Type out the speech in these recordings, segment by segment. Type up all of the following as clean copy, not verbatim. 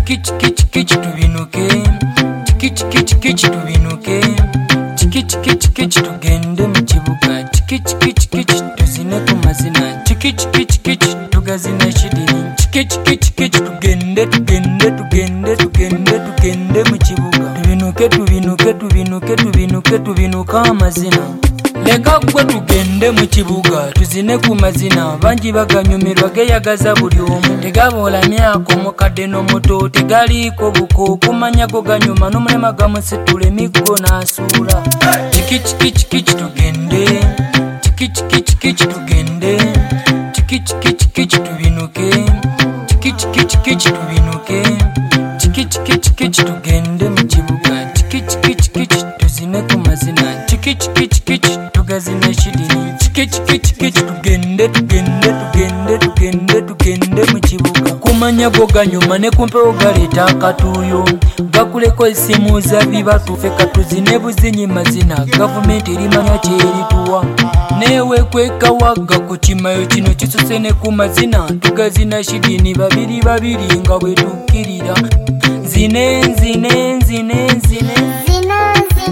chiki chiki chiki tubinuke, chiki chiki chiki tubinuke, chiki chiki chiki tugende mu kibuga, chiki chiki chiki tuzine ku mazina, chiki chiki chiki tugazina shidini, chiki chiki chiki tugende tugende tugende tugende tugende mu kibuga, tubinuke tubinuke tubinuke tubinuke tubinuka amazina. Leka gwe tugende mu kibuga tuzine ku mazina, bangi baganyumirwa geyagaza buli omu, tegabola myako mukadde n'omuto, tegaliiko buko kumanya go ganyuma n'omulema gamusitula emiggo n'asuula. Chiki chiki chiki tugende, chiki chiki chiki tugende, chiki chiki chiki tubinuke, chiki chiki chiki tubinuke, chiki chiki chiki tugende mu kibuga, chiki chiki chiki tuzine ku mazina, chiki chiki chiki tugazine shidini, chiki chiki chiki tugende tugende tugende tugende tugende mu kibuga. Kumanya go ganyuma ne kumpewo galeeta akatuuyo, gakuleko essimu za bibatufe katuzine buzinyi mazina, gavumenti erimanya kyerituwa newe kwekawaga ku kimayo kino kisuse ne ku mazina, tugazina shidini babiri babiri nga bwe tukkirira, zine zine zine zine zina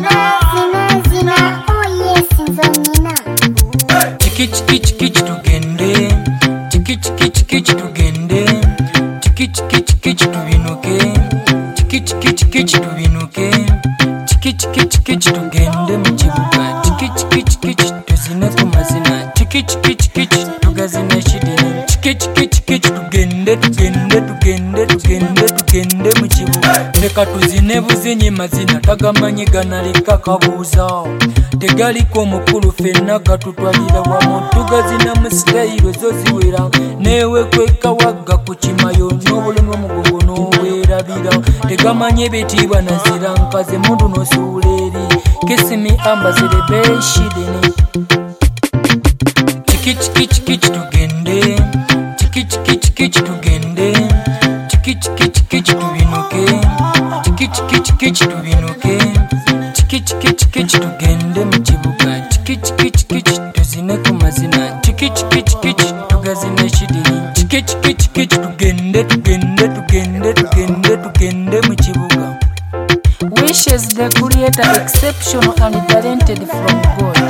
oh yes nzonina. Chiki chiki chiki tugende, chiki chiki chiki tugende, chiki chiki chiki tubinuke, chiki chiki chiki tubinuke, chiki chiki chiki tugende mu kibuga, chiki chiki chiki tuzine ku mazina, chiki chiki chiki tugazine shidini, chiki chiki chiki tugende tugende tugende tugende tugende mu kibuga. Leka tuzine buzinyi mazina tagamanyi ganaleka kabuuza, tegaliko omukulu fenna gatutwalira wamu, tugazina mu sitayiro zo ziwera, newe kwekawaga ku kimayo n'obulemu omugongo n'obwerabira, tegamanyi ebitiibwa nazira nkaze muntu n'osuula eri, kisimi ambazire beshidini. Chiki chiki chiki tugende, chiki chiki chiki tugende, chiki chiki chiki tubinuke, chiki chiki chiki tubinuke, chiki chiki chiki tugende mu kibuga, chiki chiki chiki tuzine ku mazina, chiki chiki chiki tugazine shidini, chiki chiki chiki tugende tugende tugende tugende tugende mu kibuga. Wishes the creator exceptional and talented from God.